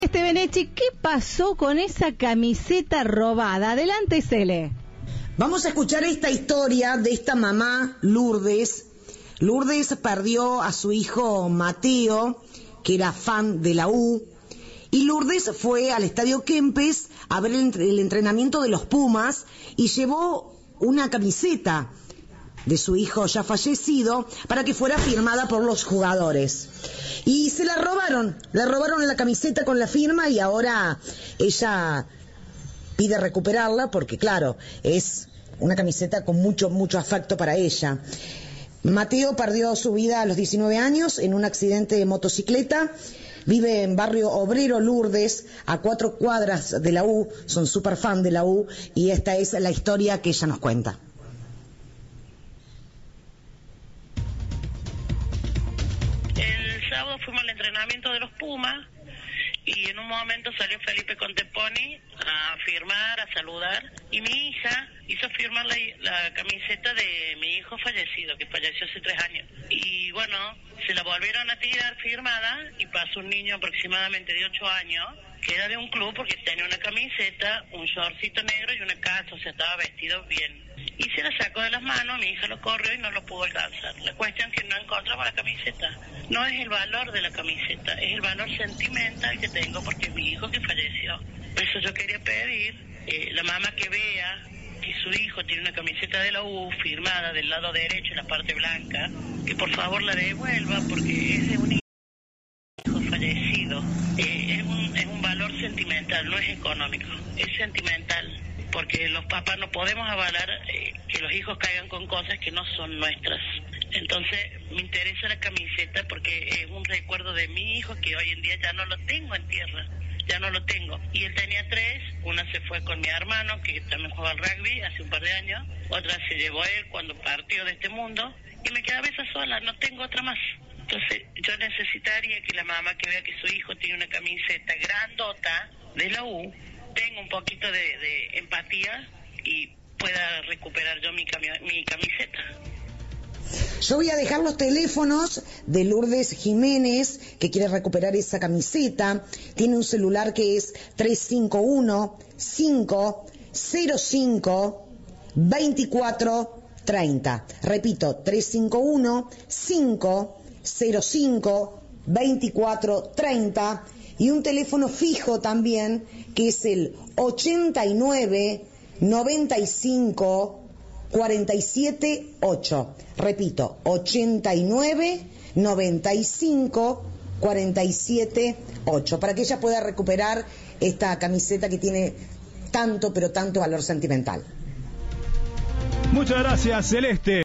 Benechi, ¿qué pasó con esa camiseta robada? Adelante, Cele. Vamos a escuchar esta historia de esta mamá, Lourdes. Lourdes perdió a su hijo Mateo, que era fan de la U, y Lourdes fue al Estadio Kempes a ver el entrenamiento de los Pumas y llevó una camiseta de su hijo ya fallecido para que fuera firmada por los jugadores. Y se la robaron la camiseta con la firma y ahora ella pide recuperarla porque, claro, es una camiseta con mucho afecto para ella. Mateo perdió su vida a los 19 años en un accidente de motocicleta. Vive en Barrio Obrero Lourdes, a 4 cuadras de la U, son súper fan de la U, y esta es la historia que ella nos cuenta. El sábado fuimos al entrenamiento de los Pumas y en un momento salió Felipe Conteponi a firmar, a saludar, y mi hija hizo firmar la camiseta de mi hijo fallecido, que falleció hace 3 años. Y bueno, se la volvieron a tirar firmada y pasó un niño aproximadamente de 8 años, que era de un club porque tenía una camiseta, un shortcito negro y una calza, o sea, estaba vestido bien. Y se la sacó de las manos, mi hija lo corrió y no lo pudo alcanzar. La cuestión es que no encontramos la camiseta. No es el valor de la camiseta, es el valor sentimental que tengo porque es mi hijo que falleció. Por eso yo quería pedir, la mamá que vea que su hijo tiene una camiseta de la U firmada del lado derecho en la parte blanca, que por favor la devuelva porque es de un hijo fallecido. Es un valor sentimental, no es económico, es sentimental. Porque los papás no podemos avalar que los hijos caigan con cosas que no son nuestras. Entonces me interesa la camiseta porque es un recuerdo de mi hijo que hoy en día ya no lo tengo en tierra, ya no lo tengo. Y él tenía 3, una se fue con mi hermano que también juega al rugby hace un par de años, otra se llevó él cuando partió de este mundo y me quedaba esa sola, no tengo otra más. Entonces yo necesitaría que la mamá que vea que su hijo tiene una camiseta grandota de la U tenga un poquito de empatía y pueda recuperar yo mi camiseta. Yo voy a dejar los teléfonos de Lourdes Jiménez, que quiere recuperar esa camiseta. Tiene un celular que es 351-505-2430. Repito, 351-505-2430. Y un teléfono fijo también, que es el 89 95 47 8. Repito, 89 95 47 8, para que ella pueda recuperar esta camiseta que tiene tanto, pero tanto valor sentimental. Muchas gracias, Celeste.